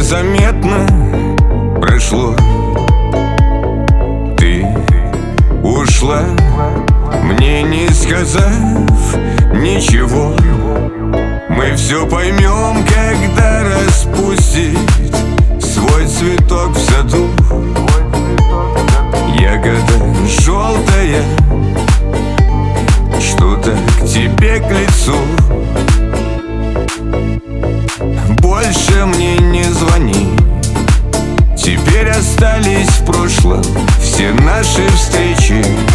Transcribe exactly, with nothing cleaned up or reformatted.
незаметно прошло. Ты ушла, мне не сказав ничего. Мы все поймем, когда распустит свой цветок в саду. Ягода желтая, что-то к тебе к лицу. Больше мне не звони, теперь остались в прошлом все наши встречи.